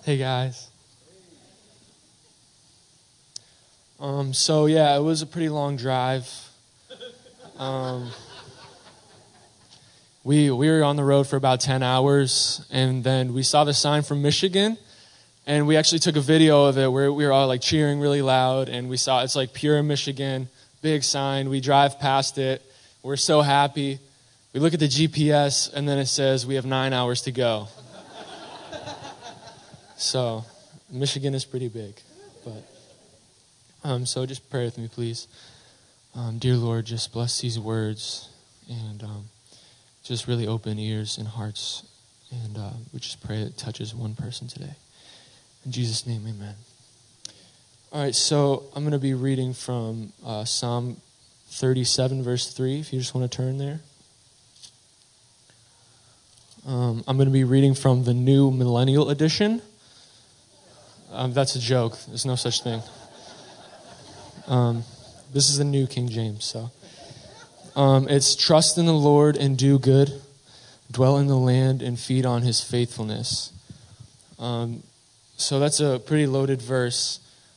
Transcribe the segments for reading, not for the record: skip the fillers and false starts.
Hey guys. It was a pretty long drive. We were on the road for about 10 hours, and then we saw the sign from Michigan, and we actually took a video of it where we were all like cheering really loud, and we saw it's like Pure, Michigan, big sign. We drive past it. We're so happy. We look at the GPS, and then it says we have 9 hours to go. So, Michigan is pretty big, but so just pray with me, please. Dear Lord, just bless these words and just really open ears and hearts, and we just pray it touches one person today. In Jesus' name, amen. All right, so I'm going to be reading from Psalm 37, verse 3, if you just want to turn there. I'm going to be reading from the New Millennial Edition. That's a joke. There's no such thing. This is the New King James. So, it's trust in the Lord and do good, dwell in the land and feed on His faithfulness. So that's a pretty loaded verse,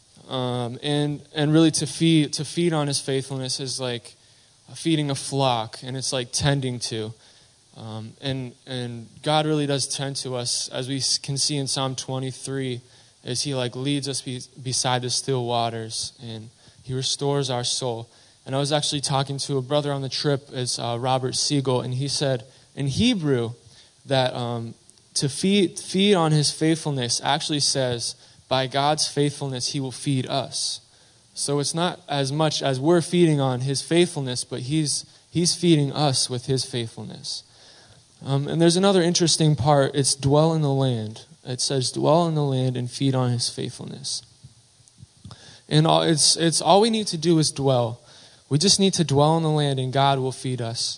and really to feed on His faithfulness is like feeding a flock, and it's like tending to, and God really does tend to us, as we can see in Psalm 23. As He like leads us beside the still waters, and He restores our soul. And I was actually talking to a brother on the trip, as Robert Siegel, and he said in Hebrew that to feed on His faithfulness actually says by God's faithfulness He will feed us. So it's not as much as we're feeding on His faithfulness, but He's feeding us with His faithfulness. And there's another interesting part. It's dwell in the land. It says, dwell in the land and feed on His faithfulness. And it's all we need to do is dwell. We just need to dwell in the land and God will feed us.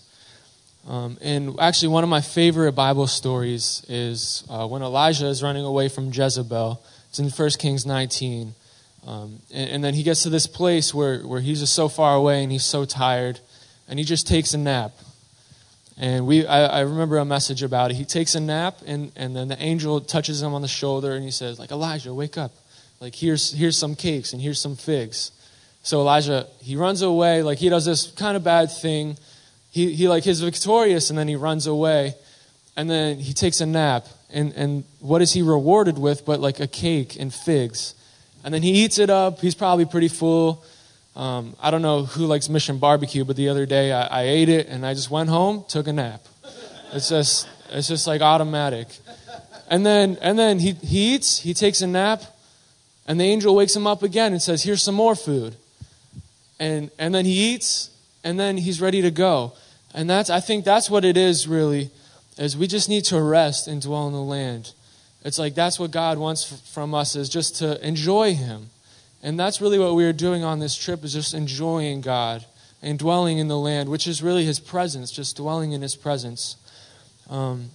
And actually one of my favorite Bible stories is when Elijah is running away from Jezebel. It's in 1 Kings 19. And then he gets to this place where he's just so far away and he's so tired. And he just takes a nap. And I remember a message about it. He takes a nap, and then the angel touches him on the shoulder, and he says, like, Elijah, wake up. Like, here's some cakes, and here's some figs. So Elijah, he runs away. Like, he does this kind of bad thing. He like, he's victorious, and then he runs away. And then he takes a nap. And what is he rewarded with but, like, a cake and figs? And then he eats it up. He's probably pretty full. I don't know who likes Mission Barbecue, but the other day I ate it and I just went home, took a nap. It's just like automatic. And then he eats, he takes a nap, and the angel wakes him up again and says, here's some more food. And then he eats, and then he's ready to go. And I think that's what it is really, is we just need to rest and dwell in the land. It's like that's what God wants from us, is just to enjoy Him. And that's really what we are doing on this trip, is just enjoying God and dwelling in the land, which is really His presence, just dwelling in His presence. And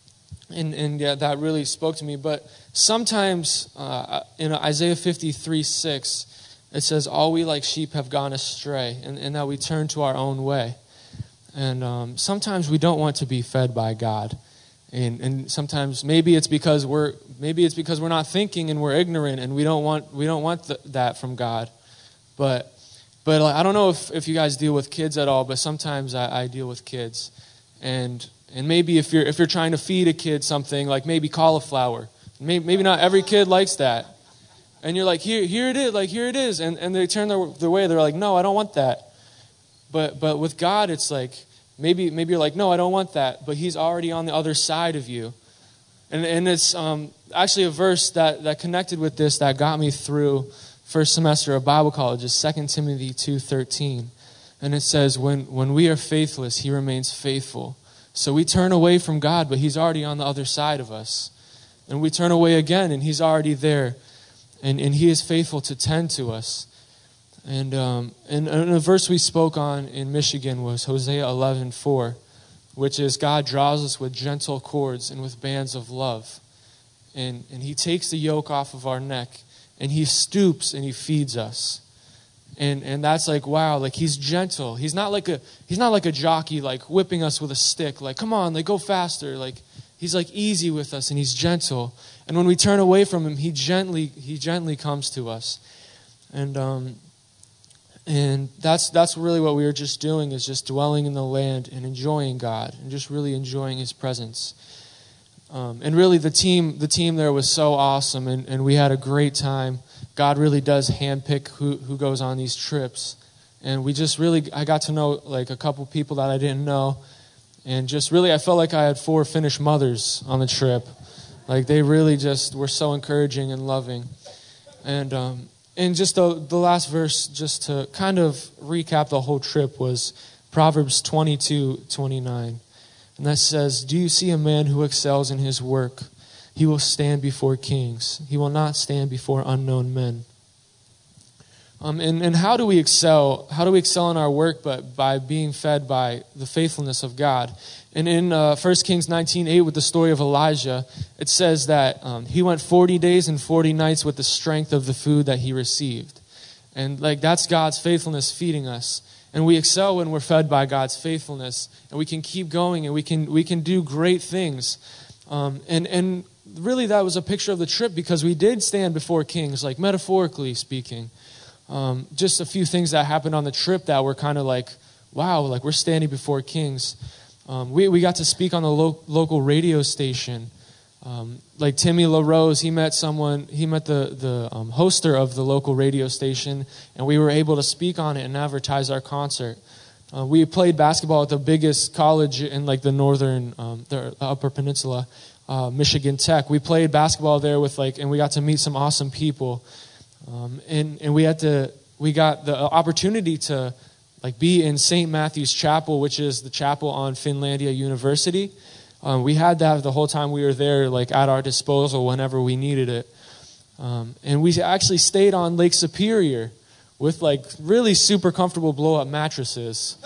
that really spoke to me. But sometimes in Isaiah 53:6, it says, all we like sheep have gone astray, and that we turn to our own way. And sometimes we don't want to be fed by God. And sometimes maybe it's because we're not thinking and we're ignorant and we don't want that from God. But I don't know if you guys deal with kids at all, but sometimes I deal with kids. And maybe if you're trying to feed a kid something, like maybe cauliflower, maybe not every kid likes that. And you're like, here it is. And they turn their way, they're like, no, I don't want that. But with God, it's like, Maybe you're like, no, I don't want that. But He's already on the other side of you. And it's actually a verse that connected with this that got me through first semester of Bible college is 2 Timothy 2:13. And it says, when we are faithless, He remains faithful. So we turn away from God, but He's already on the other side of us. And we turn away again, and He's already there. And He is faithful to tend to us. And a verse we spoke on in Michigan was Hosea 11:4, which is God draws us with gentle cords and with bands of love. And He takes the yoke off of our neck, and He stoops and He feeds us. And that's like, wow, like He's gentle. He's not like a jockey, like whipping us with a stick, like, come on, like go faster. Like He's like easy with us, and he's gentle. And when we turn away from him, he gently comes to us. And that's really what we were just doing, is just dwelling in the land and enjoying God and just really enjoying his presence. And really the team there was so awesome, and we had a great time. God really does handpick who goes on these trips. And I got to know like a couple people that I didn't know. And just really, I felt like I had 4 Finnish mothers on the trip. Like they really just were so encouraging and loving. And just the last verse, just to kind of recap the whole trip, was Proverbs 22:29. And that says, "Do you see a man who excels in his work? He will stand before kings. He will not stand before unknown men." And how do we excel? How do we excel in our work? But by being fed by the faithfulness of God. And in 1 Kings 19:8, with the story of Elijah, it says that he went 40 days and 40 nights with the strength of the food that he received. And like that's God's faithfulness feeding us. And we excel when we're fed by God's faithfulness, and we can keep going, and we can do great things. And really, that was a picture of the trip, because we did stand before kings, like metaphorically speaking. Just a few things that happened on the trip that were kind of like, wow, like we're standing before kings. We got to speak on the local radio station. Like Timmy LaRose, he met the hoster of the local radio station, and we were able to speak on it and advertise our concert. We played basketball at the biggest college in like the northern, the Upper Peninsula, Michigan Tech. We played basketball there and we got to meet some awesome people. And we got the opportunity to like be in St. Matthew's Chapel, which is the chapel on Finlandia University. We had that the whole time we were there, like at our disposal whenever we needed it. And we actually stayed on Lake Superior with like really super comfortable blow-up mattresses.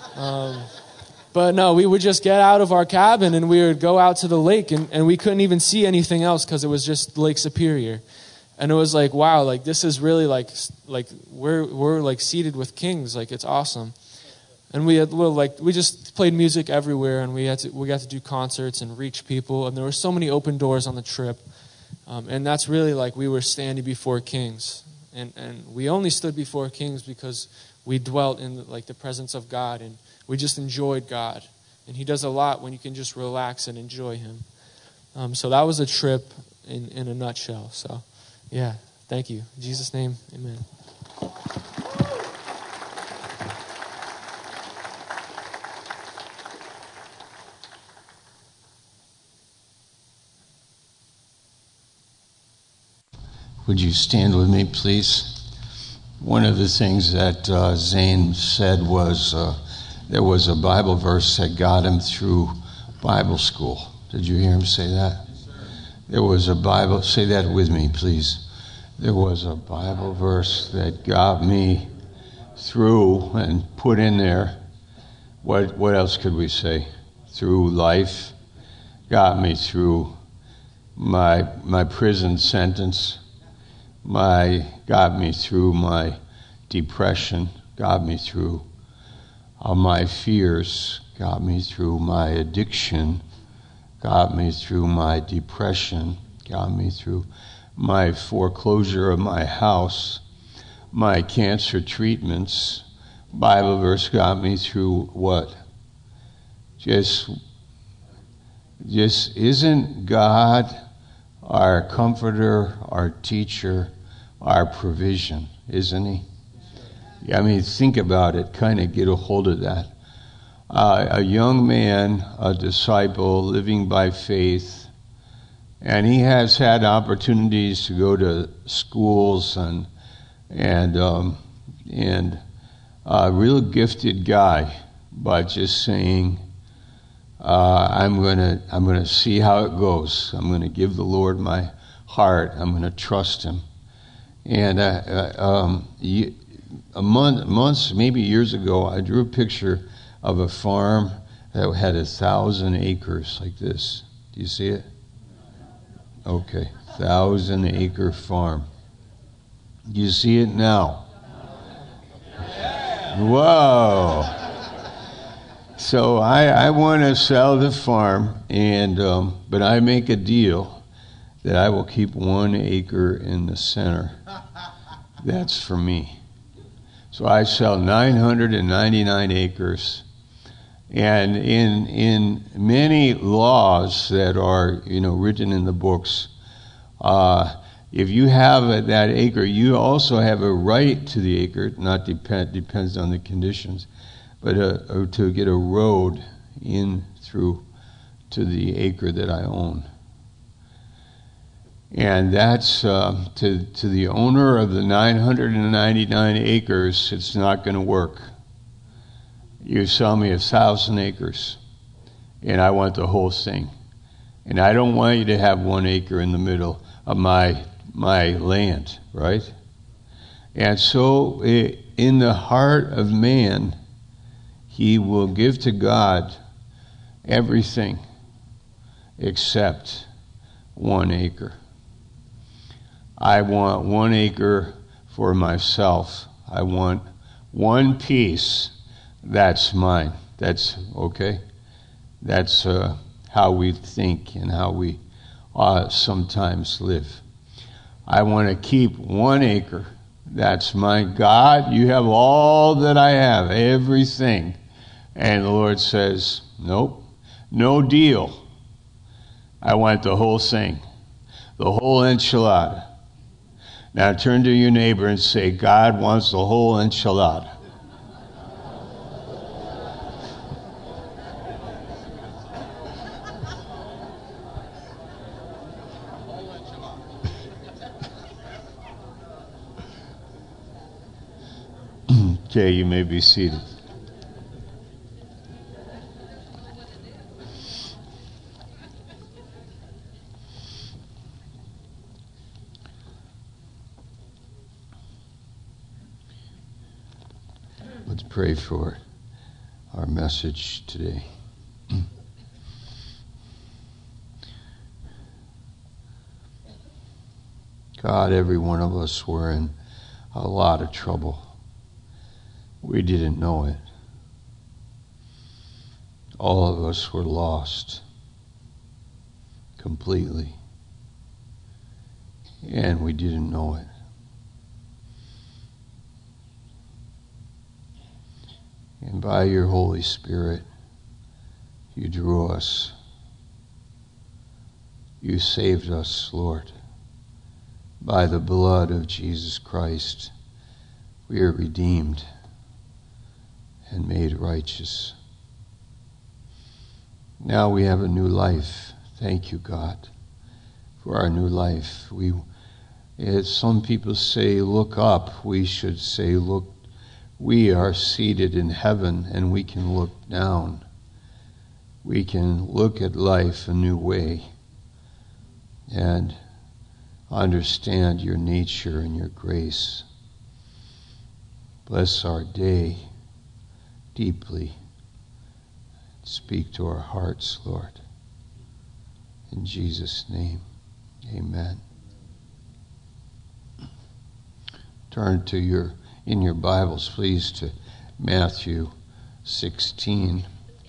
But no, we would just get out of our cabin and we would go out to the lake, and we couldn't even see anything else because it was just Lake Superior. And it was like, wow, like this is really like we're like seated with kings, like it's awesome. And we just played music everywhere, and we got to do concerts and reach people, and there were so many open doors on the trip. And that's really like we were standing before kings. And we only stood before kings because we dwelt in the presence of God, and we just enjoyed God. And he does a lot when you can just relax and enjoy him. So that was a trip in a nutshell. So yeah, thank you. In Jesus' name, amen. Would you stand with me, please? One of the things that Zane said was there was a Bible verse that got him through Bible school. Did you hear him say that? There was a Bible, say that with me, please. There was a Bible verse that got me through and put in there. What else could we say? Through life, got me through my prison sentence. Got me through my depression, got me through my fears, got me through my addiction, got me through my depression, got me through my foreclosure of my house, my cancer treatments. Bible verse got me through what? Just isn't God our comforter, our teacher, our provision, isn't he? I mean, think about it, kind of get a hold of that. A young man, a disciple, living by faith, and he has had opportunities to go to schools and a real gifted guy, but just saying, I'm gonna see how it goes. I'm gonna give the Lord my heart. I'm gonna trust him. And months, maybe years ago, I drew a picture of a farm that had 1,000 acres like this. Do you see it? Okay, 1,000-acre farm. Do you see it now? Whoa. So I want to sell the farm, and but I make a deal that I will keep 1 acre in the center. That's for me. So I sell 999 acres. And in many laws that are written in the books, if you have that acre, you also have a right to the acre. Not depends on the conditions, but to get a road in through to the acre that I own. And that's to the owner of the 999 acres. It's not going to work. You sell me 1,000 acres, and I want the whole thing. And I don't want you to have 1 acre in the middle of my land, right? And so in the heart of man, he will give to God everything except 1 acre. I want 1 acre for myself. I want 1 piece. That's mine. That's okay. That's how we think and how we sometimes live. I want to keep 1 acre. That's mine. God, you have all that I have, everything. And the Lord says, nope, no deal. I want the whole thing, the whole enchilada. Now turn to your neighbor and say, God wants the whole enchilada. Okay, you may be seated. Let's pray for our message today. God, every one of us were in a lot of trouble. We didn't know it. All of us were lost completely, and we didn't know it. And by your Holy Spirit, you drew us. You saved us, Lord. By the blood of Jesus Christ, we are redeemed and made righteous. Now we have a new life. Thank you, God, for our new life. As some people say, look up. We should say, look. We are seated in heaven, and we can look down. We can look at life a new way and understand your nature and your grace. Bless our day deeply. Speak to our hearts, Lord. In Jesus' name, amen. Turn in your Bibles, please, to Matthew 16.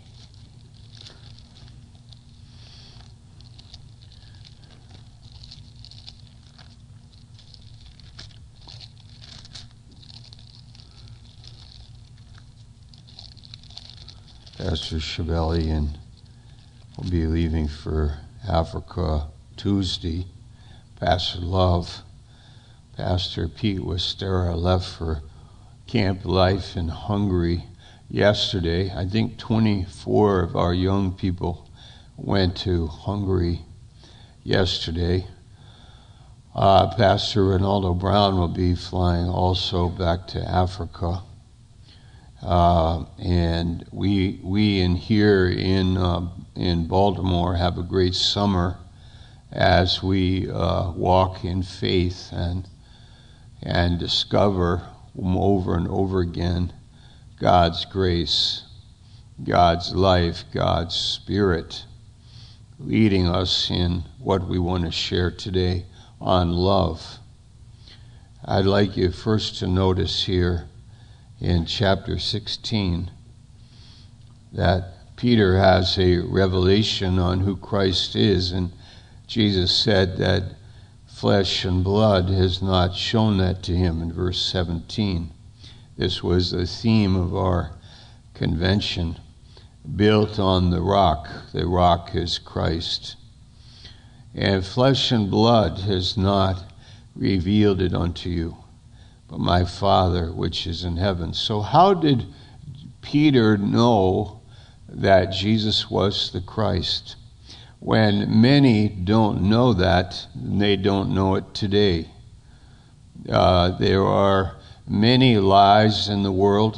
Pastor Chevalier will be leaving for Africa Tuesday. Pastor Love, Pastor Pete Westera left for Camp Life in Hungary yesterday. I think 24 of our young people went to Hungary yesterday. Pastor Ronaldo Brown will be flying also back to Africa. And we in here in Baltimore have a great summer as we walk in faith and discover over and over again God's grace, God's life, God's Spirit leading us in what we want to share today on love. I'd like you first to notice here in chapter 16 that Peter has a revelation on who Christ is, and Jesus said that flesh and blood has not shown that to him in verse 17. This was the theme of our convention, built on the rock. The rock is Christ. And flesh and blood has not revealed it unto you, but my Father which is in heaven. So how did Peter know that Jesus was the Christ? When many don't know that, they don't know it today. There are many lies in the world,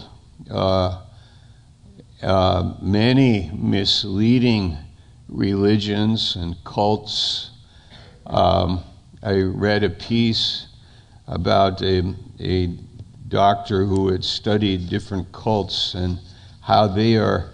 many misleading religions and cults. I read a piece about a doctor who had studied different cults and how they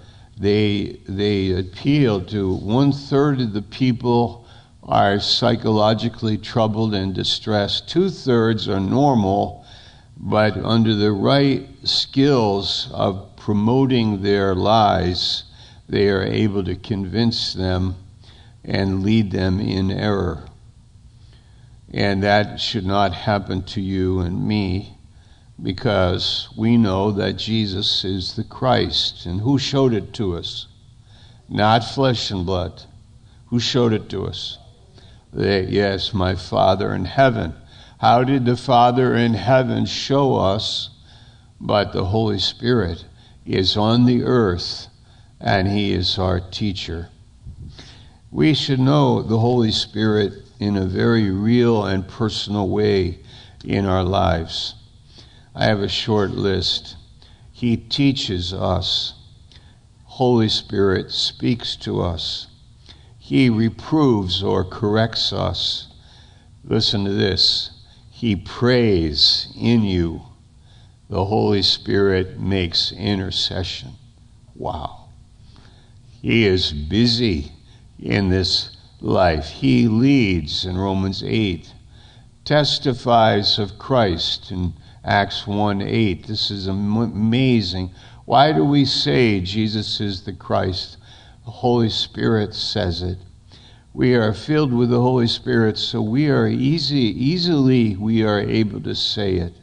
appeal to 1/3 of the people are psychologically troubled and distressed. 2/3 are normal, but under the right skills of promoting their lies, they are able to convince them and lead them in error. And that should not happen to you and me, because we know that Jesus is the Christ. And who showed it to us? Not flesh and blood. Who showed it to us? Yes, my Father in heaven. How did the Father in heaven show us? But the Holy Spirit is on the earth, and he is our teacher. We should know the Holy Spirit in a very real and personal way in our lives. I have a short list. He teaches us. Holy Spirit speaks to us. He reproves or corrects us. Listen to this. He prays in you. The Holy Spirit makes intercession. Wow. He is busy in this life. He leads in Romans 8, testifies of Christ in Acts 1:8. This is amazing. Why do we say Jesus is the Christ? The Holy Spirit says it. We are filled with the Holy Spirit, so we are easily we are able to say it.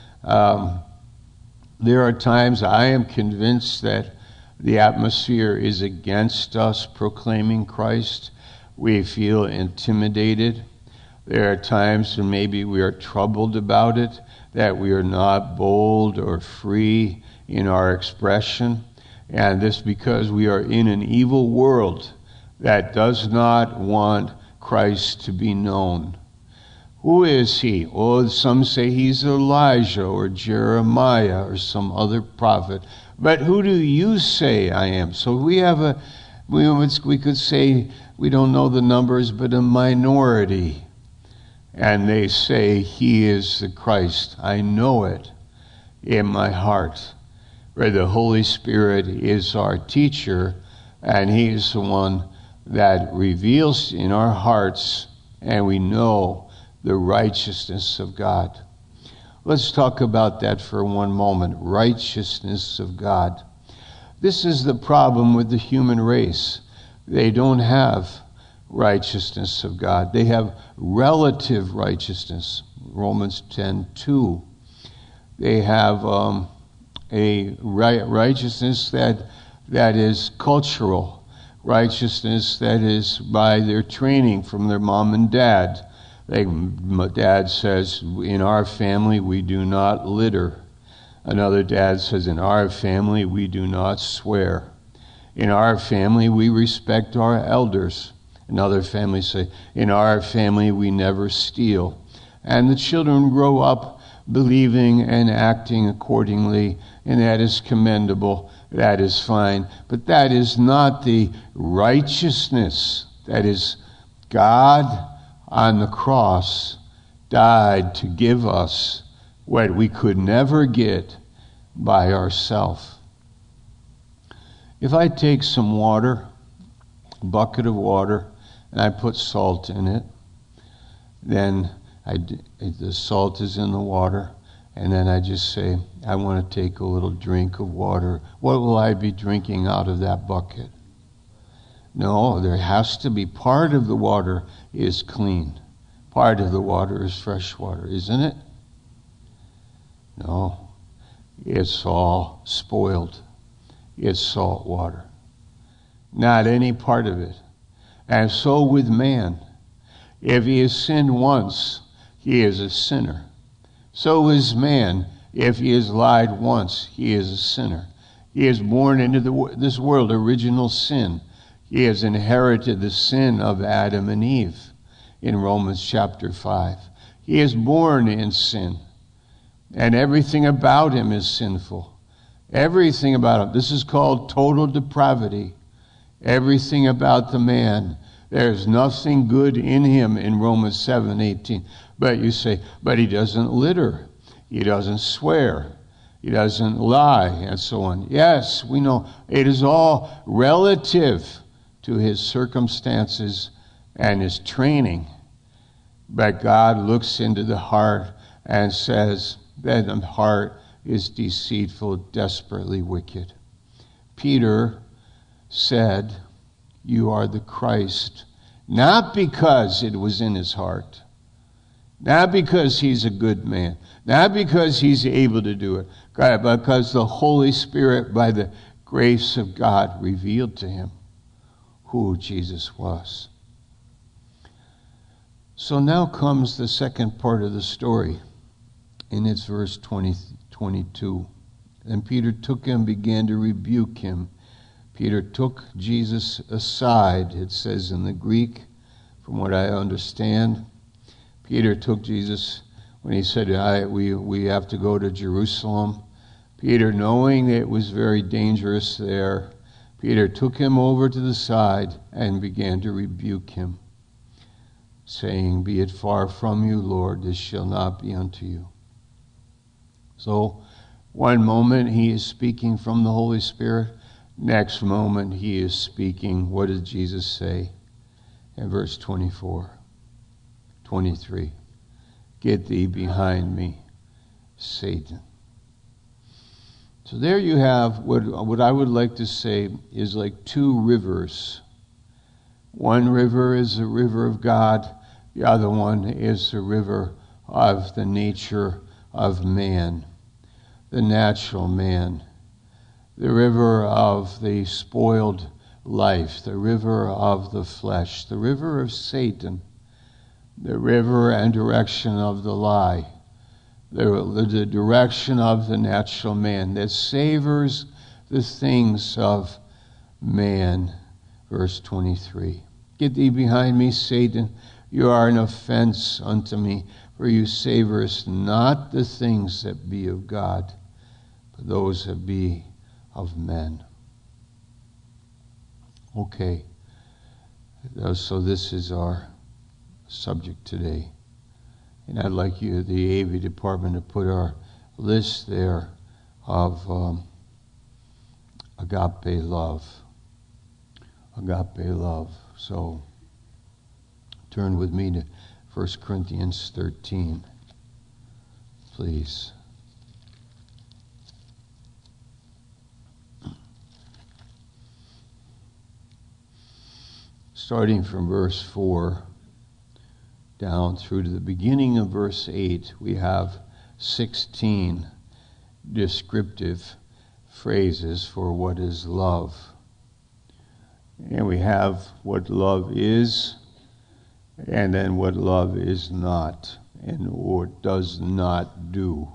There are times I am convinced that the atmosphere is against us proclaiming Christ. We feel intimidated. There are times when maybe we are troubled about it, that we are not bold or free in our expression. And this because we are in an evil world that does not want Christ to be known. Who is he? Oh, some say he's Elijah or Jeremiah or some other prophet. But who do you say I am? So we could say, we don't know the numbers, but a minority. And they say he is the Christ. I know it in my heart. Where the Holy Spirit is our teacher, and he is the one that reveals in our hearts, and we know the righteousness of God. Let's talk about that for one moment. Righteousness of God. This is the problem with the human race. They don't have righteousness of God. They have relative righteousness. Romans 10:2. They have a righteousness that is cultural. Righteousness that is by their training from their mom and dad. My dad says, in our family we do not litter. Another dad says, in our family we do not swear. In our family we respect our elders. Another family say, in our family we never steal. And the children grow up believing and acting accordingly, and that is commendable. That is fine. But that is not the righteousness. That is God on the cross died to give us what we could never get by ourselves. If I take some water, a bucket of water, and I put salt in it, then the salt is in the water, And then I just say, I want to take a little drink of water. What will I be drinking out of that bucket? No, there has to be part of the water is clean. Part of the water is fresh water, isn't it? No, it's all spoiled. It's salt water. Not any part of it. And so with man, if he has sinned once, he is a sinner. So is man, if he has lied once, he is a sinner. He is born into this world, original sin. He has inherited the sin of Adam and Eve in Romans chapter 5. He is born in sin, and everything about him is sinful. Everything about him. This is called total depravity. Everything about the man. There's nothing good in him in Romans 7:18. But you say, but he doesn't litter. He doesn't swear. He doesn't lie, and so on. Yes, we know it is all relative to his circumstances and his training. But God looks into the heart and says that the heart is deceitful, desperately wicked. Peter said, you are the Christ, not because it was in his heart, not because he's a good man, not because he's able to do it, but because the Holy Spirit, by the grace of God, revealed to him who Jesus was. So now comes the second part of the story, and it's verse 22. And Peter took him, began to rebuke him. Peter took Jesus aside, it says in the Greek, from what I understand. Peter took Jesus when he said, we have to go to Jerusalem. Peter, knowing it was very dangerous there, Peter took him over to the side and began to rebuke him, saying, be it far from you, Lord, this shall not be unto you. So one moment he is speaking from the Holy Spirit. Next moment he is speaking. What did Jesus say? In verse 23. Get thee behind me, Satan. So there you have what I would like to say is like two rivers. One river is the river of God. The other one is the river of the nature of man, the natural man, the river of the spoiled life, the river of the flesh, the river of Satan, the river and direction of the lie, the direction of the natural man that savors the things of man. Verse 23. Get thee behind me, Satan. You are an offense unto me, for you savorest not the things that be of God, but those that be of men. Okay. So this is our subject today. And I'd like you, the AV department, to put our list there of agape love. Agape love. So turn with me to 1 Corinthians 13, please. Starting from verse 4 down through to the beginning of verse 8, we have 16 descriptive phrases for what is love. And we have what love is, and then what love is not, and what does not do.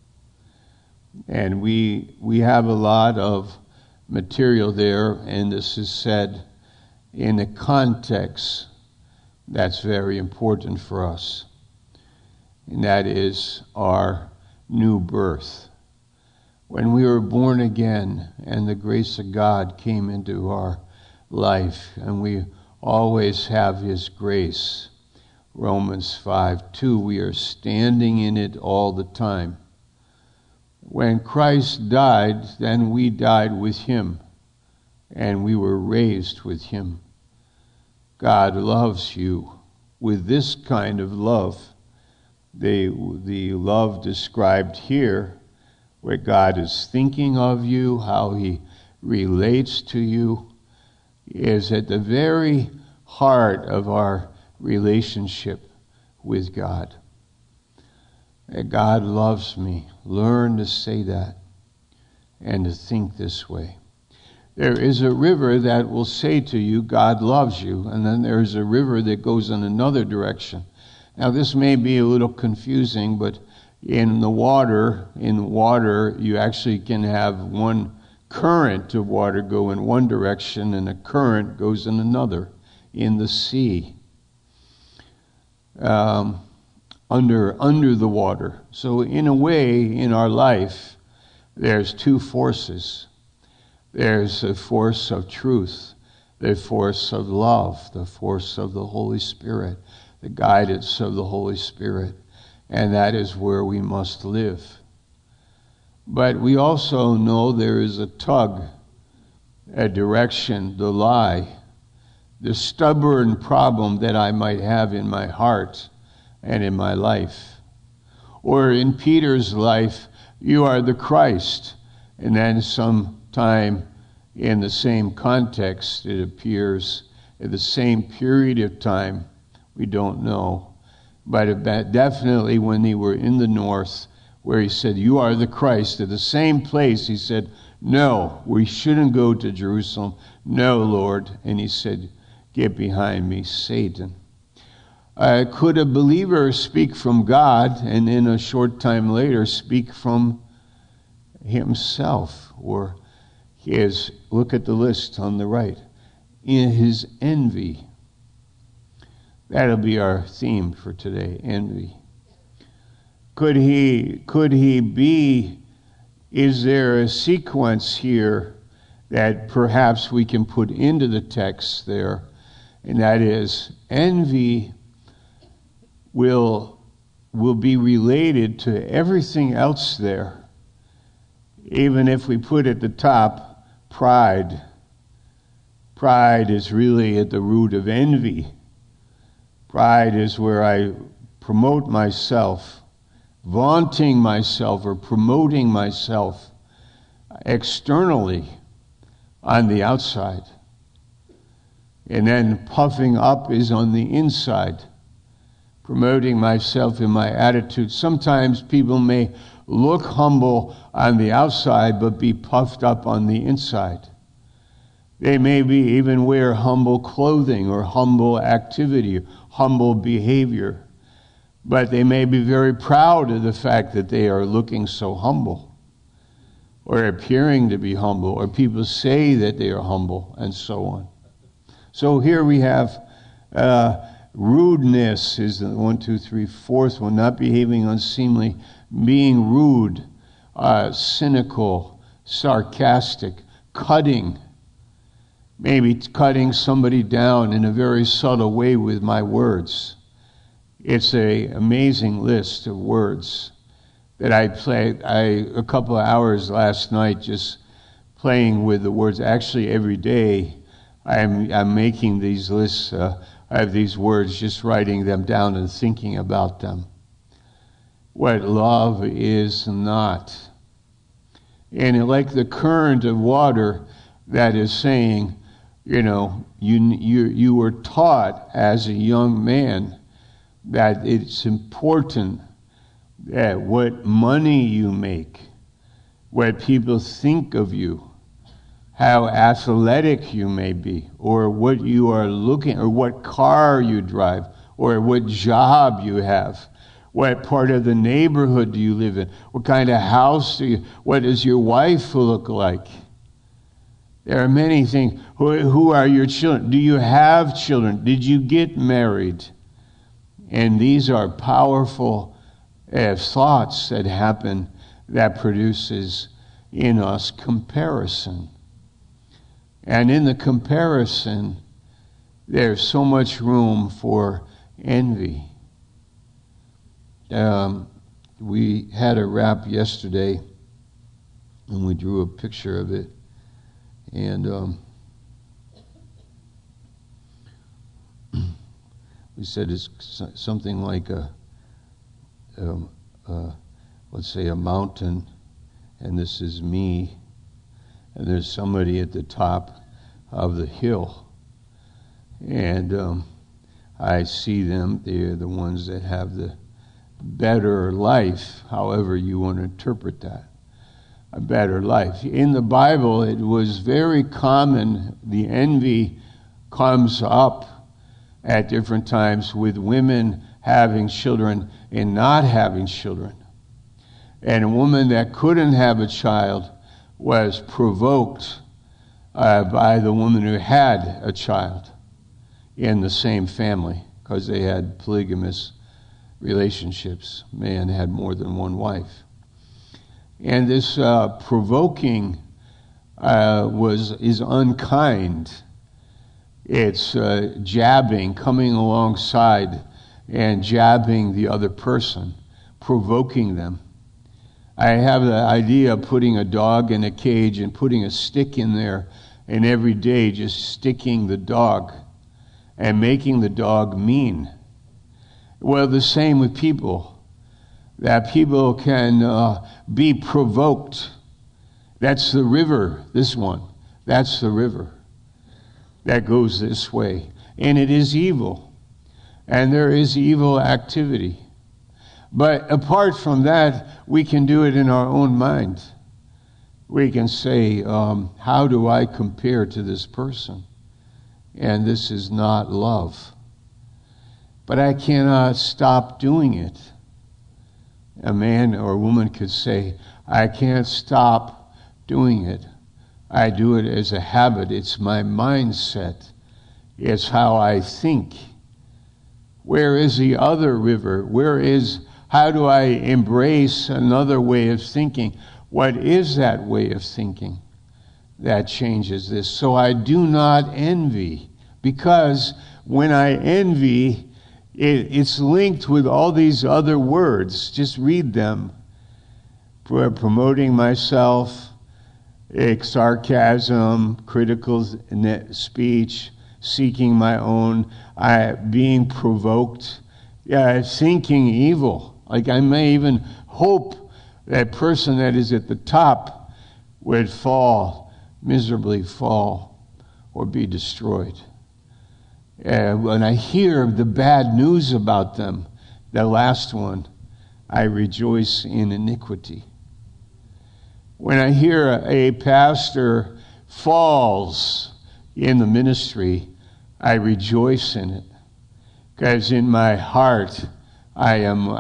And we have a lot of material there, and this is said in a context that's very important for us, and that is our new birth. When we were born again and the grace of God came into our life, and we always have His grace, Romans 5:2, we are standing in it all the time. When Christ died, then we died with Him, and we were raised with Him. God loves you with this kind of love, the love described here, where God is thinking of you, how he relates to you, is at the very heart of our relationship with God. That God loves me. Learn to say that and to think this way. There is a river that will say to you, God loves you, and then there's a river that goes in another direction. Now, this may be a little confusing, but in water, you actually can have one current of water go in one direction and a current goes in another. In the sea, under the water. So in a way, in our life, there's two forces. There's a force of truth, the force of love, the force of the Holy Spirit, the guidance of the Holy Spirit, and that is where we must live. But we also know there is a tug, a direction, the lie, the stubborn problem that I might have in my heart and in my life. Or in Peter's life, you are the Christ. And then sometime in the same context, it appears at the same period of time, we don't know. But definitely when they were in the north, where he said, you are the Christ, at the same place he said, no, we shouldn't go to Jerusalem. No, Lord. And he said, get behind me, Satan. Could a believer speak from God and in a short time later speak from himself? Or look at the list on the right, in his envy. That'll be our theme for today, envy. Could he be, is there a sequence here that perhaps we can put into the text there? And that is, envy will be related to everything else there. Even if we put at the top, pride. Pride is really at the root of envy. Pride is where I promote myself, vaunting myself or promoting myself externally on the outside. And then puffing up is on the inside, promoting myself in my attitude. Sometimes people may look humble on the outside, but be puffed up on the inside. They may even wear humble clothing or humble activity, humble behavior, but they may be very proud of the fact that they are looking so humble or appearing to be humble, or people say that they are humble, and so on. So here we have rudeness is the fourth one, not behaving unseemly, being rude, cynical, sarcastic, cutting, maybe cutting somebody down in a very subtle way with my words. It's an amazing list of words that I played. A couple of hours last night just playing with the words. Actually, every day I'm making these lists. I have these words, just writing them down and thinking about them. What love is not. And like the current of water that is saying, you were taught as a young man that it's important that what money you make, what people think of you, how athletic you may be, or what you are looking, or what car you drive, or what job you have, what part of the neighborhood do you live in, what kind of house what does your wife look like? There are many things. Who are your children? Do you have children? Did you get married? And these are powerful thoughts that happen that produces in us comparison. And in the comparison, there's so much room for envy. We had a wrap yesterday, and we drew a picture of it. And we said it's something like let's say a mountain, and this is me, and there's somebody at the top of the hill, and I see them. They're the ones that have the better life, however you want to interpret that, a better life. In the Bible, it was very common, the envy comes up at different times with women having children and not having children. And a woman that couldn't have a child was provoked by the woman who had a child in the same family because they had polygamous relationships. Man had more than one wife. And this provoking is unkind. It's jabbing, coming alongside and jabbing the other person, provoking them. I have the idea of putting a dog in a cage and putting a stick in there, and every day just sticking the dog and making the dog mean. Well, the same with people, that people can be provoked. That's the river, this one. That's the river that goes this way. And it is evil. And there is evil activity. But apart from that, we can do it in our own mind. We can say, how do I compare to this person? And this is not love. But I cannot stop doing it. A man or a woman could say, I can't stop doing it. I do it as a habit. It's my mindset. It's how I think. Where is the other river? How do I embrace another way of thinking? What is that way of thinking that changes this? So I do not envy, because when I envy, it's linked with all these other words. Just read them. Promoting myself, sarcasm, critical speech, seeking my own, being provoked, thinking evil. Like I may even hope that person that is at the top would miserably fall, or be destroyed. When I hear the bad news about them, the last one, I rejoice in iniquity. When I hear a pastor falls in the ministry, I rejoice in it, because in my heart I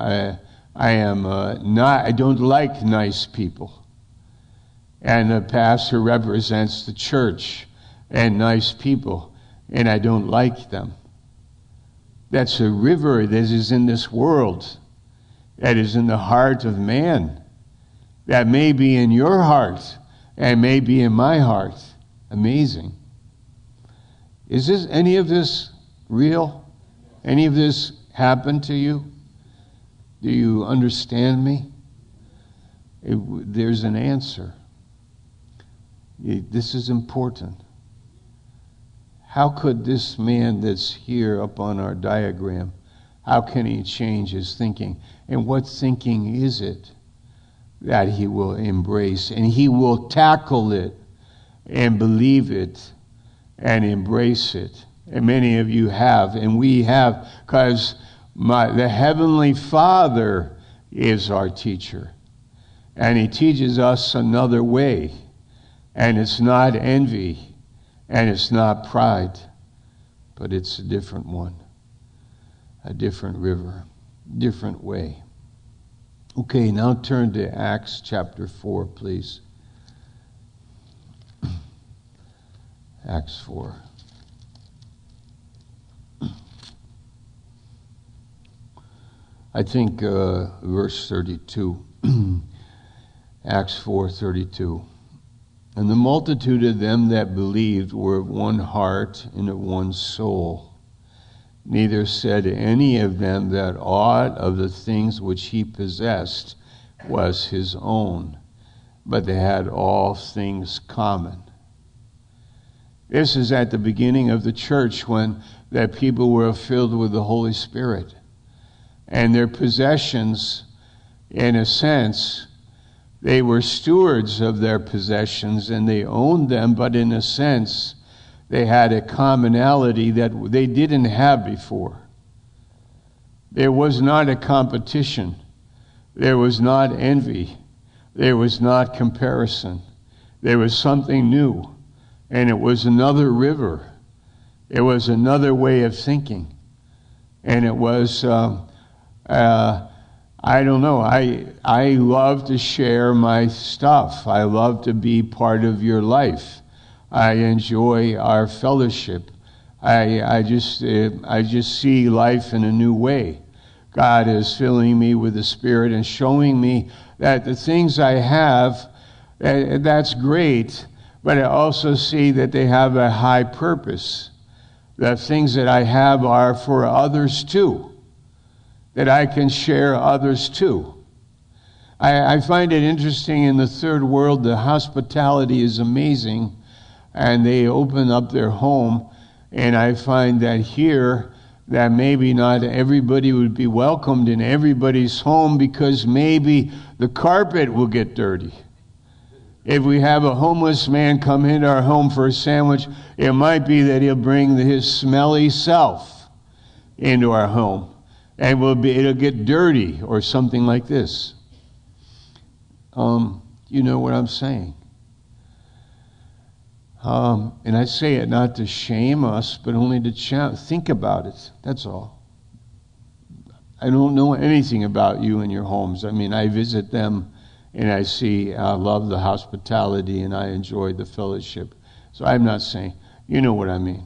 don't like nice people, and the pastor represents the church and nice people, and I don't like them. That's a river that is in this world, that is in the heart of man, that may be in your heart and may be in my heart. Amazing. Is any of this real? Any of this happened to you? Do you understand me? There's an answer. This is important. How could this man that's here up on our diagram, how can he change his thinking? And what thinking is it that he will embrace? And he will tackle it and believe it and embrace it. And many of you have, and we have, because the Heavenly Father is our teacher. And He teaches us another way. And it's not envy, and it's not pride, but it's a different one, a different river, different way. Okay, now turn to Acts chapter 4, please. Acts 4. I think verse 32. Acts 4:32. And the multitude of them that believed were of one heart and of one soul. Neither said any of them that aught of the things which he possessed was his own, but they had all things common. This is at the beginning of the church, when the people were filled with the Holy Spirit. And their possessions in a sense, they were stewards of their possessions and they owned them, but in a sense, they had a commonality that they didn't have before. There was not a competition. There was not envy. There was not comparison. There was something new, and it was another river. It was another way of thinking. And it was, I don't know, I love to share my stuff. I love to be part of your life. I enjoy our fellowship. I just see life in a new way. God is filling me with the Spirit and showing me that the things I have, that's great, but I also see that they have a high purpose. The things that I have are for others too, that I can share others too. I find it interesting in the third world, the hospitality is amazing, and they open up their home, and I find that here, that maybe not everybody would be welcomed in everybody's home because maybe the carpet will get dirty. If we have a homeless man come into our home for a sandwich, it might be that he'll bring his smelly self into our home, and it'll get dirty or something like this. You know what I'm saying? And I say it not to shame us, but only to think about it. That's all. I don't know anything about you and your homes. I mean, I visit them and I see, I love the hospitality and I enjoy the fellowship. So I'm not saying, you know what I mean.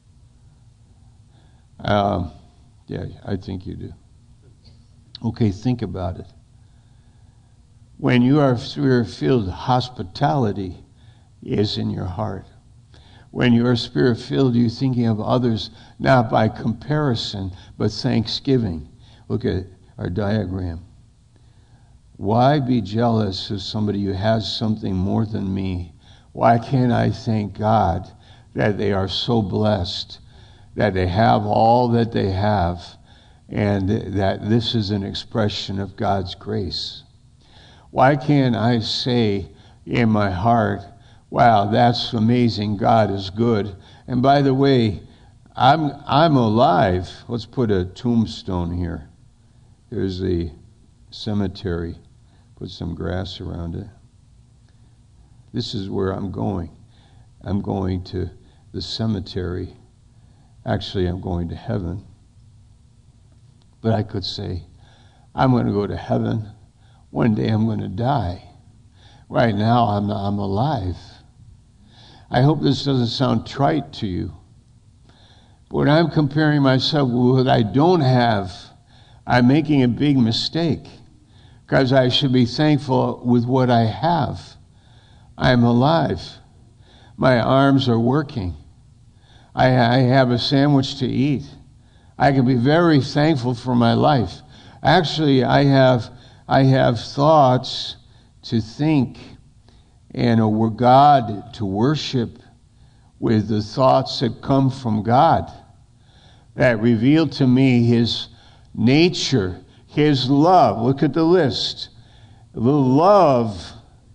Yeah, I think you do. Okay, think about it. When you are spirit-filled, hospitality is in your heart. When you are spirit-filled, you're thinking of others not by comparison, but thanksgiving. Look at our diagram. Why be jealous of somebody who has something more than me? Why can't I thank God that they are so blessed, that they have all that they have, and that this is an expression of God's grace? Why can't I say in my heart, wow, that's amazing, God is good. And by the way, I'm alive. Let's put a tombstone here. There's the cemetery. Put some grass around it. This is where I'm going. I'm going to the cemetery. Actually, I'm going to heaven. But I could say, I'm going to go to heaven. One day I'm going to die. Right now, I'm alive. I hope this doesn't sound trite to you. But when I'm comparing myself with what I don't have, I'm making a big mistake, because I should be thankful with what I have. I'm alive. My arms are working. I have a sandwich to eat. I can be very thankful for my life. Actually, I have thoughts to think and a God to worship with the thoughts that come from God, that reveal to me His nature, His love. Look at the list. The love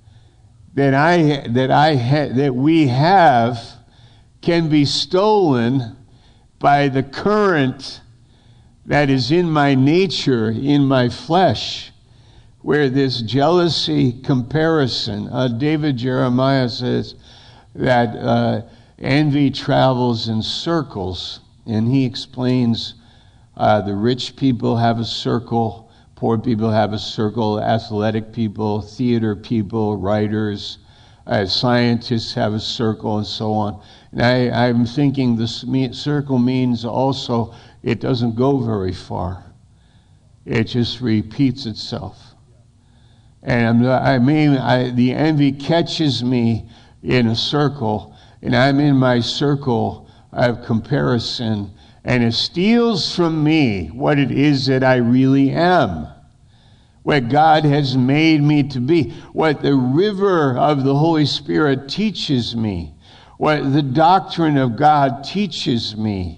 that we have can be stolen by the current that is in my nature, in my flesh, where this jealousy, comparison. David Jeremiah says that envy travels in circles, and he explains the rich people have a circle, poor people have a circle, athletic people, theater people, writers, scientists have a circle, and so on. And I'm thinking this circle means also it doesn't go very far. It just repeats itself. And the envy catches me in a circle, and I'm in my circle of comparison, and it steals from me what it is that I really am, what God has made me to be, what the river of the Holy Spirit teaches me, what the doctrine of God teaches me,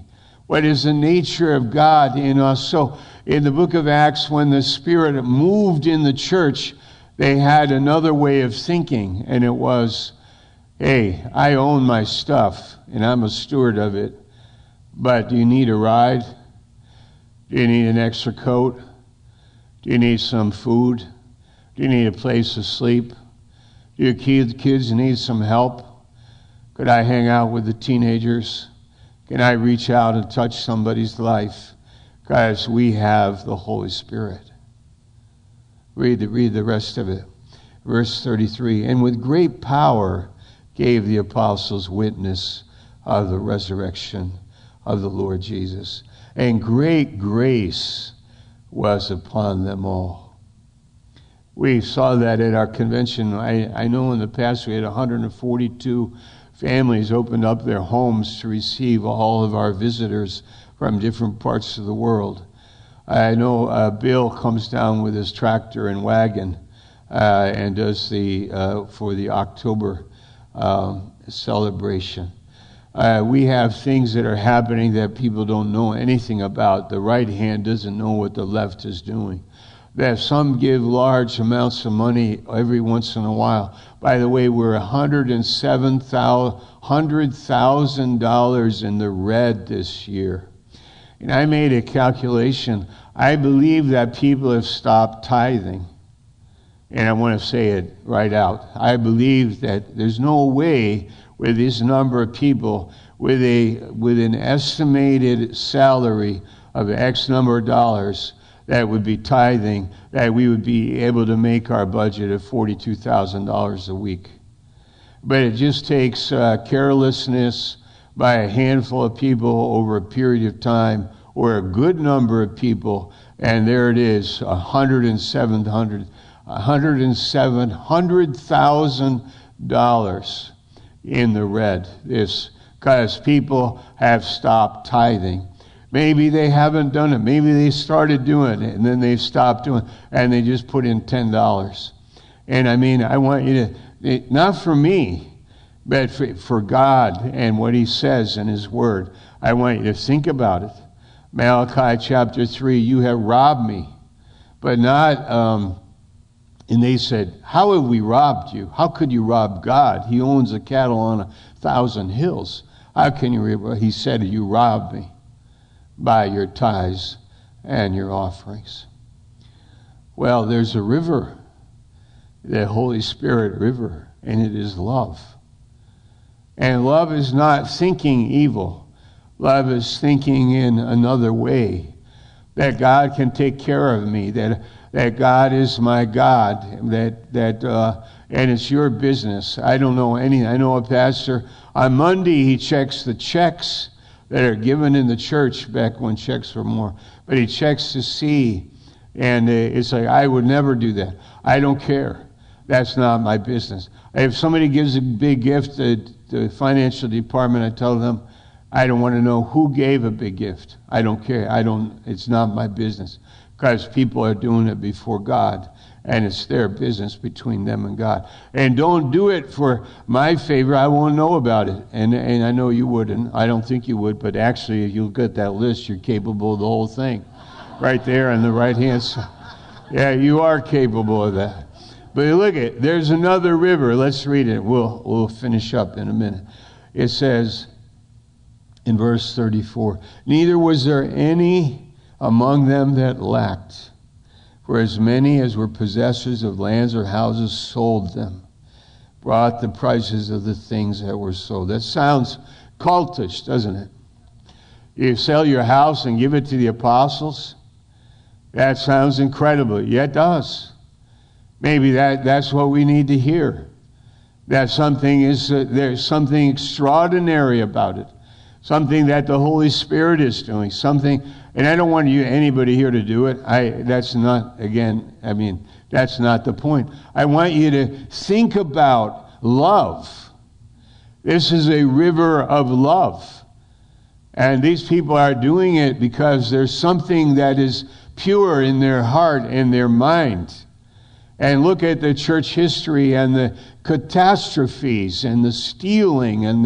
What is the nature of God in us? So in the book of Acts, when the Spirit moved in the church, they had another way of thinking, and it was, hey, I own my stuff, and I'm a steward of it, but do you need a ride? Do you need an extra coat? Do you need some food? Do you need a place to sleep? Do your kids need some help? Could I hang out with the teenagers? Can I reach out and touch somebody's life? Guys, we have the Holy Spirit. Read the rest of it. Verse 33, and with great power gave the apostles witness of the resurrection of the Lord Jesus. And great grace was upon them all. We saw that at our convention. I know in the past we had 142 families opened up their homes to receive all of our visitors from different parts of the world. I know Bill comes down with his tractor and wagon and does for the October celebration. We have things that are happening that people don't know anything about. The right hand doesn't know what the left is doing. That some give large amounts of money every once in a while. By the way, we're $100,000 in the red this year. And I made a calculation. I believe that people have stopped tithing. And I want to say it right out. I believe that there's no way with this number of people with an estimated salary of X number of dollars that would be tithing, that we would be able to make our budget of $42,000 a week. But it just takes carelessness by a handful of people over a period of time, or a good number of people, and there it is, $107,000 in the red. This because people have stopped tithing. Maybe they haven't done it. Maybe they started doing it and then they stopped doing it and they just put in $10. And I mean, I want you to, not for me, but for God and what He says in His Word. I want you to think about it. Malachi chapter 3, you have robbed me, but not, and they said, how have we robbed you? How could you rob God? He owns the cattle on 1,000 hills. How can you rob? He said, you robbed me by your tithes and your offerings. Well, there's a river, the Holy Spirit river, and it is love. And love is not thinking evil. Love is thinking in another way, that God can take care of me, that God is my God, and it's your business. I don't know anything. I know a pastor, on Monday he checks the checks that are given in the church back when checks were more. But he checks to see, and it's like, I would never do that. I don't care. That's not my business. If somebody gives a big gift to the financial department, I tell them, I don't want to know who gave a big gift. I don't care. It's not my business. Because people are doing it before God, and it's their business between them and God. And don't do it for my favor. I won't know about it. And I know you wouldn't. I don't think you would, but actually, if you get that list, you're capable of the whole thing. Right there on the right-hand side. Yeah, you are capable of that. But look there's another river. Let's read it. We'll finish up in a minute. It says in verse 34, neither was there any among them that lacked, for as many as were possessors of lands or houses sold them, brought the prices of the things that were sold. That sounds cultish, doesn't it? You sell your house and give it to the apostles? That sounds incredible. Yeah, it does. Maybe that's what we need to hear. That there's something extraordinary about it. Something that the Holy Spirit is doing. Something, and I don't want anybody here to do it. That's not the point. I want you to think about love. This is a river of love. And these people are doing it because there's something that is pure in their heart and their mind. And look at the church history and the catastrophes and the stealing and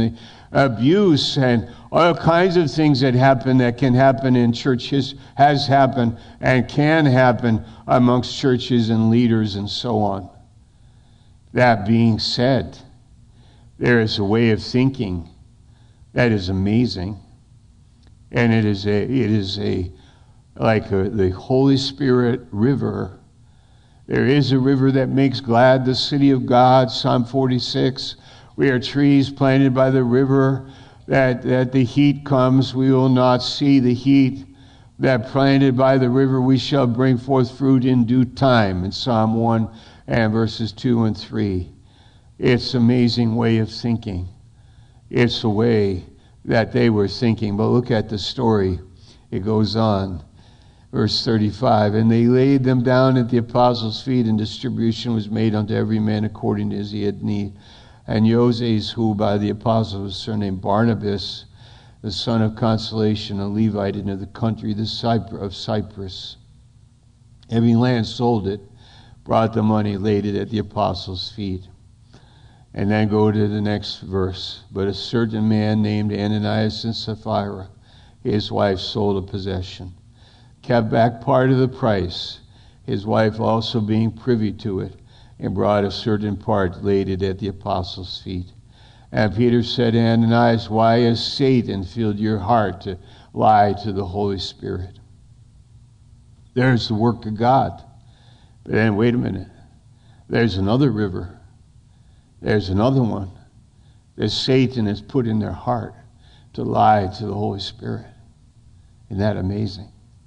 abuse and all kinds of things that happen that can happen in churches, has happened and can happen amongst churches and leaders and so on. That being said, there is a way of thinking that is amazing, and it is like the Holy Spirit river. There is a river that makes glad the city of God, Psalm 46. We are trees planted by the river, that the heat comes, we will not see the heat. That planted by the river, we shall bring forth fruit in due time, in Psalm 1 and verses 2 and 3. It's an amazing way of thinking. It's the way that they were thinking. But look at the story. It goes on. Verse 35, and they laid them down at the apostles' feet, and distribution was made unto every man according as he had need. And Joses, who by the apostles was surnamed Barnabas, the son of consolation, a Levite, into the country of Cyprus, having land, sold it, brought the money, laid it at the apostles' feet. And then go to the next verse. But a certain man named Ananias and Sapphira, his wife, sold a possession, kept back part of the price, his wife also being privy to it, and brought a certain part, laid it at the apostles' feet. And Peter said to Ananias, why has Satan filled your heart to lie to the Holy Spirit? There's the work of God. But then, wait a minute. There's another river. There's another one that Satan has put in their heart to lie to the Holy Spirit. Isn't that amazing?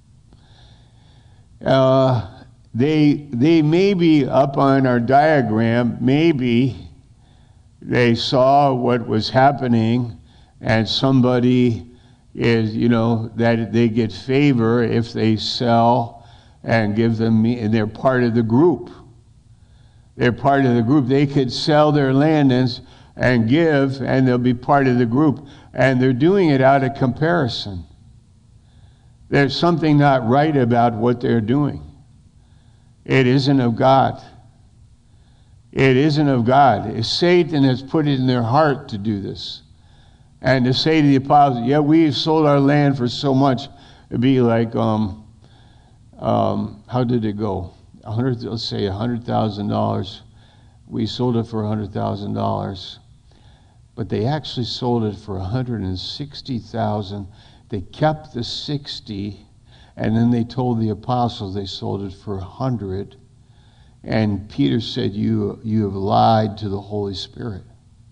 They may be up on our diagram, maybe they saw what was happening, and somebody is, that they get favor if they sell and give them, and they're part of the group. They're part of the group. They could sell their land and give, and they'll be part of the group. And they're doing it out of comparison. There's something not right about what they're doing. It isn't of God. It isn't of God. Satan has put it in their heart to do this. And to say to the apostles, yeah, we've sold our land for so much, it'd be like, how did it go? Let's say $100,000. We sold it for $100,000. But they actually sold it for $160,000. They kept the 60, and then they told the apostles they sold it for 100. And Peter said, you have lied to the Holy Spirit.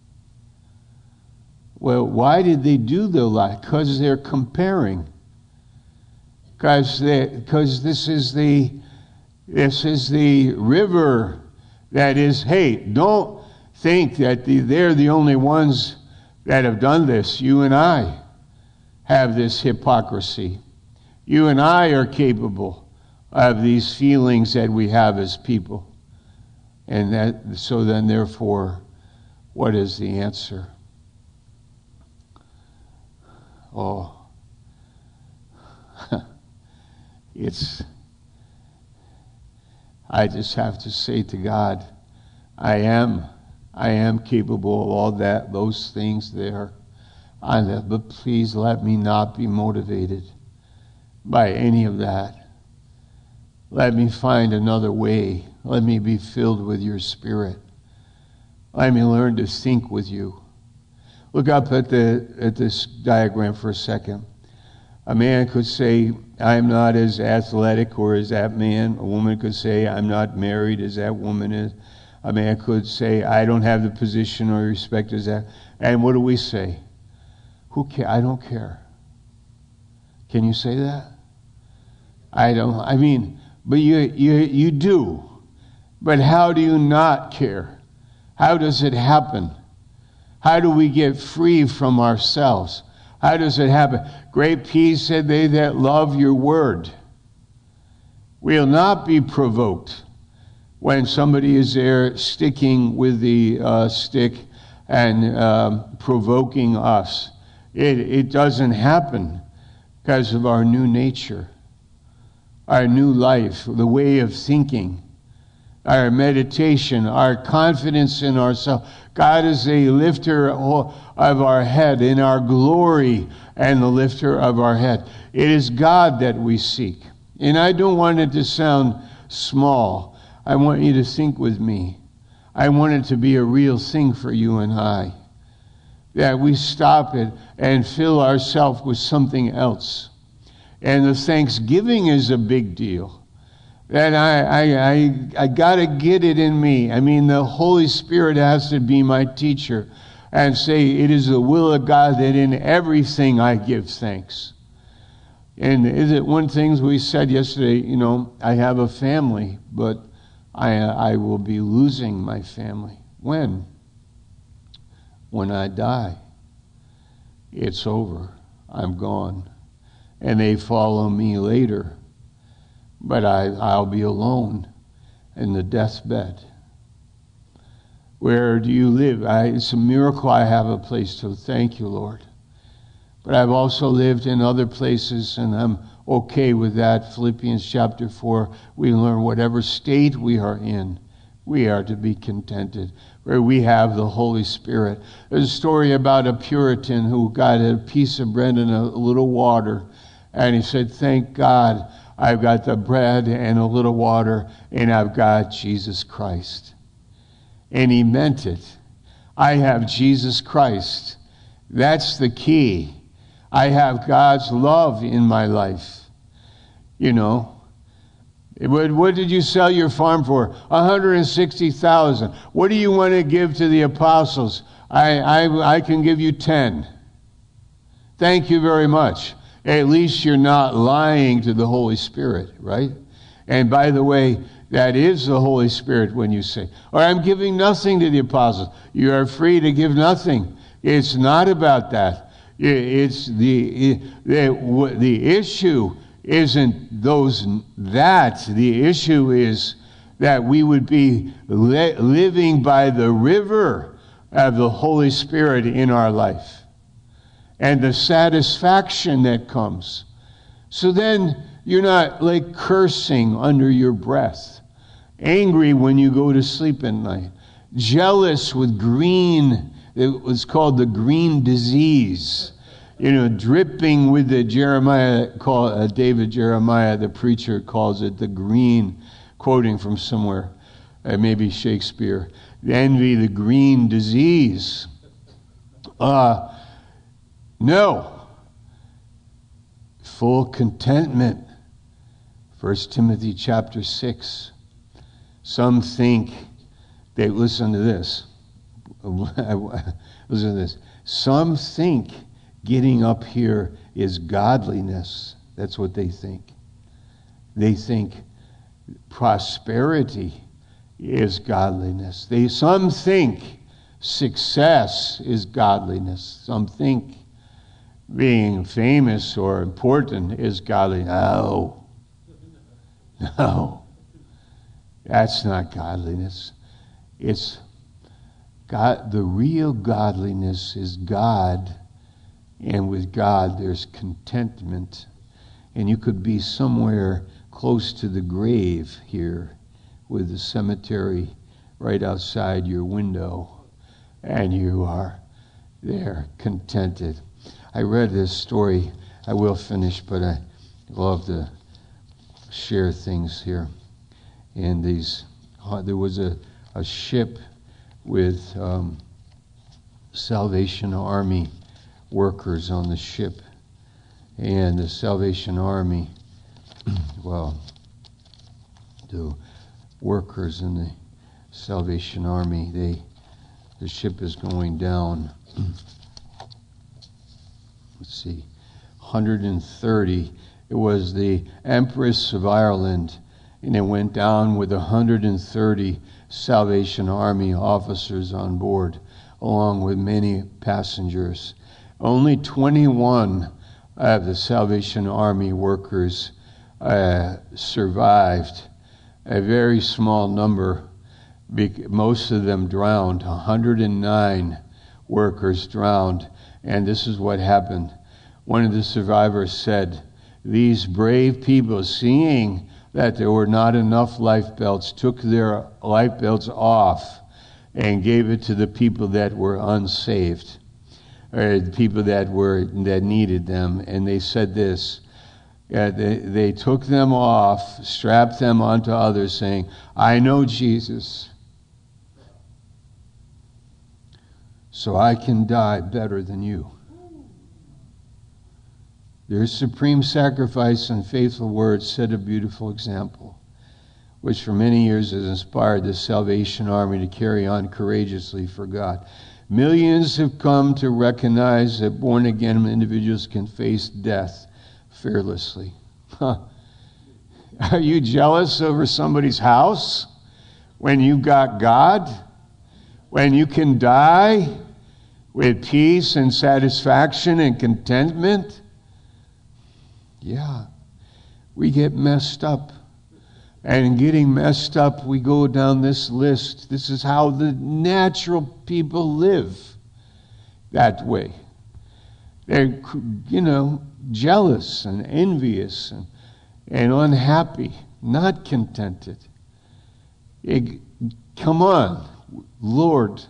Well, why did they do the lie? Because they're comparing. Because this is the river that is, hey, don't think that they're the only ones that have done this. You and I have this hypocrisy. You and I are capable of these feelings that we have as people. And so then therefore, what is the answer? Oh, I just have to say to God, I am capable of all those things there. But please let me not be motivated by any of that. Let me find another way. Let me be filled with your Spirit. Let me learn to think with you. Look up at this diagram for a second. A man could say, I'm not as athletic or as that man. A woman could say, I'm not married as that woman is. A man could say, I don't have the position or respect as that. And what do we say? Who cares? I don't care. Can you say that? But you do. But how do you not care? How does it happen? How do we get free from ourselves? How does it happen? Great peace said they that love your word will not be provoked when somebody is there sticking with the stick and provoking us. It doesn't happen because of our new nature, our new life, the way of thinking. our meditation, our confidence in ourselves. God is a lifter of our head, in our glory and the lifter of our head. It is God that we seek. And I don't want it to sound small. I want you to think with me. I want it to be a real thing for you and I. That we stop it and fill ourselves with something else. And the thanksgiving is a big deal. That I got to get it in me. I mean, the Holy Spirit has to be my teacher and say, it is the will of God that in everything I give thanks. And is it one thing we said yesterday, I have a family, but I will be losing my family. When? When I die. It's over. I'm gone. And they follow me later. But I'll be alone in the deathbed. Where do you live? It's a miracle I have a place to thank you, Lord. But I've also lived in other places, and I'm okay with that. Philippians chapter 4, we learn whatever state we are in, we are to be contented, where we have the Holy Spirit. There's a story about a Puritan who got a piece of bread and a little water, and he said, thank God, I've got the bread and a little water, and I've got Jesus Christ. And he meant it. I have Jesus Christ. That's the key. I have God's love in my life. What did you sell your farm for? $160,000. What do you want to give to the apostles? I can give you 10. Thank you very much. At least you're not lying to the Holy Spirit, right? And by the way, that is the Holy Spirit when you say, or I'm giving nothing to the apostles. You are free to give nothing. It's not about that. It's the issue isn't that. The issue is that we would be living by the river of the Holy Spirit in our life. And the satisfaction that comes. So then you're not like cursing under your breath. Angry when you go to sleep at night. Jealous with green, it was called the green disease. Dripping with the David Jeremiah, the preacher, calls it the green, quoting from somewhere, maybe Shakespeare. Envy, the green disease. No. Full contentment. 1 Timothy chapter 6. Some think, listen to this. Listen to this. Some think getting up here is godliness. That's what they think. They think prosperity is godliness. Some think success is godliness. Some think being famous or important is godly. No. That's not godliness. It's God. The real godliness is God, and with God there's contentment. And you could be somewhere close to the grave here with the cemetery right outside your window, and you are there contented. I read this story. I will finish, but I love to share things here. And there was a ship with Salvation Army workers on the ship. And the Salvation Army, the workers in the Salvation Army, the ship is going down. Let's see, 130. It was the Empress of Ireland, and it went down with 130 Salvation Army officers on board, along with many passengers. Only 21 of the Salvation Army workers survived. A very small number, most of them drowned. 109 workers drowned. And this is what happened. One of the survivors said, "These brave people, seeing that there were not enough life belts, took their life belts off and gave it to the people that were unsaved, or the people that needed them. And they said this, they took them off, strapped them onto others, saying, I know Jesus, so I can die better than you. Their supreme sacrifice and faithful words set a beautiful example, which for many years has inspired the Salvation Army to carry on courageously for God. Millions have come to recognize that born-again individuals can face death fearlessly. Are you jealous over somebody's house when you got God? When you can die with peace and satisfaction and contentment? Yeah, we get messed up. And in getting messed up, we go down this list. This is how the natural people live that way. They're, jealous and envious and unhappy, not contented. Come on, Lord,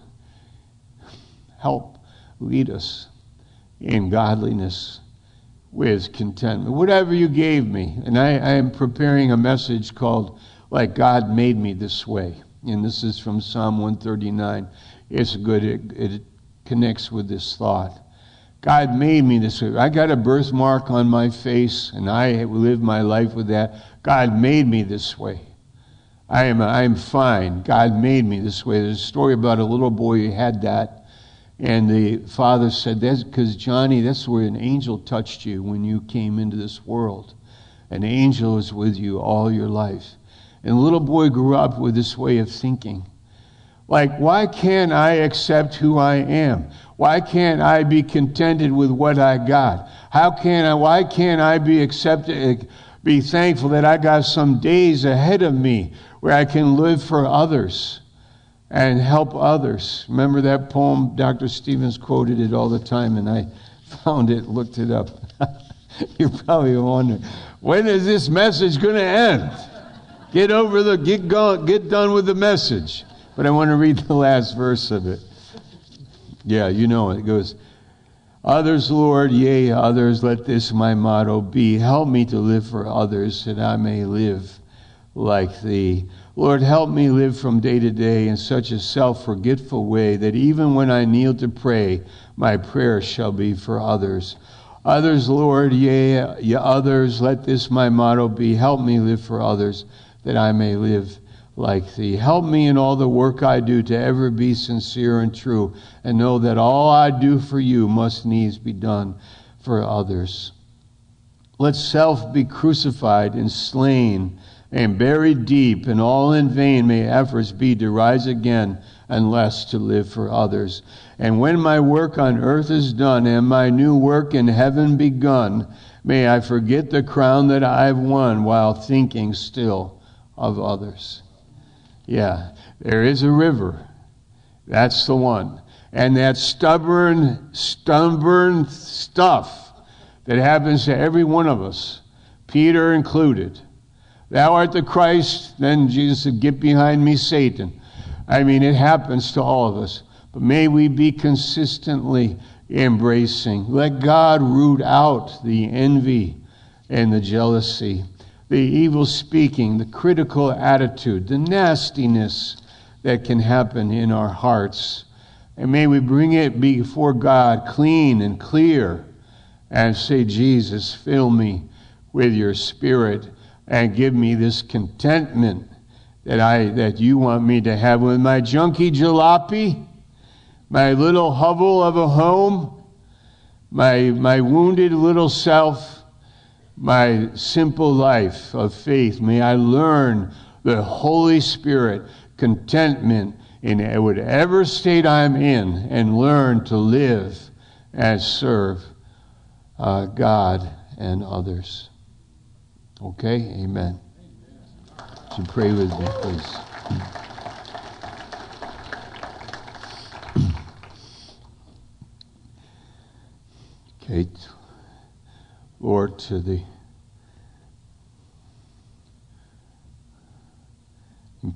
help lead us in godliness with contentment. Whatever you gave me. And I am preparing a message called, Like God Made Me This Way. And this is from Psalm 139. It's good. It connects with this thought. God made me this way. I got a birthmark on my face, and I live my life with that. God made me this way. I am fine. God made me this way. There's a story about a little boy who had that. And the father said, that's because, Johnny, that's where an angel touched you when you came into this world. An angel is with you all your life. And the little boy grew up with this way of thinking. Like, why can't I accept who I am? Why can't I be contented with what I got? Why can't I be thankful that I got some days ahead of me where I can live for others and help others? Remember that poem? Dr. Stevens quoted it all the time, and I found it, looked it up. You're probably wondering, when is this message going to end? Get done with the message. But I want to read the last verse of it. Yeah, you know it. It goes, others, Lord, yea, others, let this my motto be. Help me to live for others, that I may live like thee. Lord, help me live from day to day in such a self-forgetful way that even when I kneel to pray, my prayer shall be for others. Others, Lord, yea, others, let this my motto be. Help me live for others, that I may live like thee. Help me in all the work I do to ever be sincere and true, and know that all I do for you must needs be done for others. Let self be crucified and slain and buried deep, and all in vain may efforts be to rise again, unless to live for others. And when my work on earth is done, and my new work in heaven begun, may I forget the crown that I've won, while thinking still of others. Yeah, there is a river. That's the one. And that stubborn stuff that happens to every one of us, Peter included. Thou art the Christ. Then Jesus said, get behind me, Satan. I mean, it happens to all of us. But may we be consistently embracing. Let God root out the envy and the jealousy, the evil speaking, the critical attitude, the nastiness that can happen in our hearts. And may we bring it before God clean and clear and say, Jesus, fill me with your Spirit and give me this contentment that you want me to have with my junky jalopy, my little hovel of a home, my wounded little self, my simple life of faith. May I learn the Holy Spirit contentment in whatever state I'm in, and learn to live and serve God and others. Okay? Amen. Would you pray with me, please? Okay. Lord, to the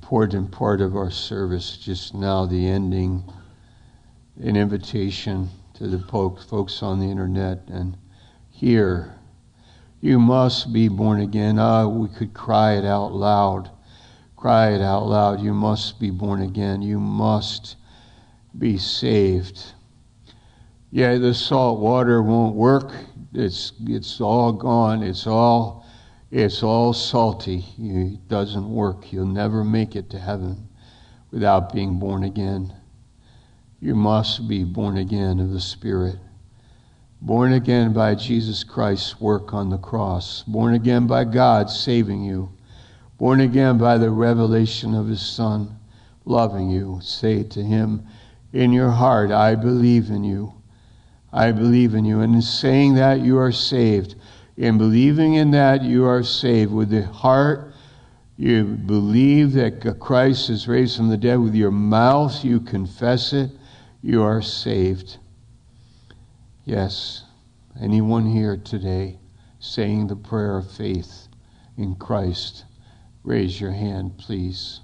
important part of our service just now, the ending, an invitation to the folks on the internet and here. You must be born again. We could cry it out loud. Cry it out loud. You must be born again. You must be saved. Yeah, the salt water won't work. It's all gone. It's all salty. It doesn't work. You'll never make it to heaven without being born again. You must be born again of the Spirit. Born again by Jesus Christ's work on the cross. Born again by God saving you. Born again by the revelation of His Son loving you. Say to Him in your heart, I believe in you. I believe in you. And in saying that, you are saved. In believing in that, you are saved. With the heart, you believe that Christ is raised from the dead. With your mouth, you confess it. You are saved. Yes, anyone here today saying the prayer of faith in Christ, raise your hand, please.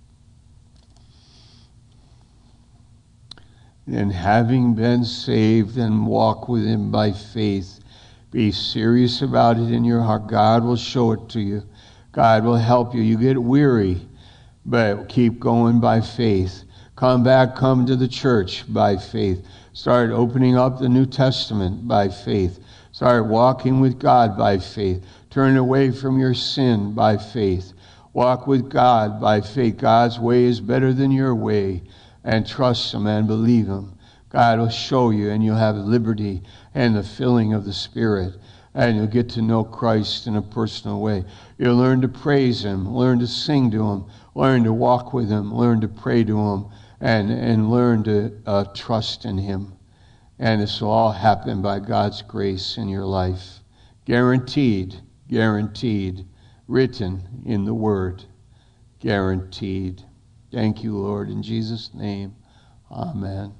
And having been saved and walk with Him by faith, be serious about it in your heart. God will show it to you. God will help you. You get weary, but keep going by faith. Come to the church by faith. Start opening up the New Testament by faith. Start walking with God by faith. Turn away from your sin by faith. Walk with God by faith. God's way is better than your way. And trust Him and believe Him. God will show you, and you'll have liberty and the filling of the Spirit. And you'll get to know Christ in a personal way. You'll learn to praise Him, learn to sing to Him, learn to walk with Him, learn to pray to Him, and learn to trust in Him. And this will all happen by God's grace in your life. Guaranteed, written in the Word. Guaranteed. Thank you, Lord, in Jesus' name. Amen.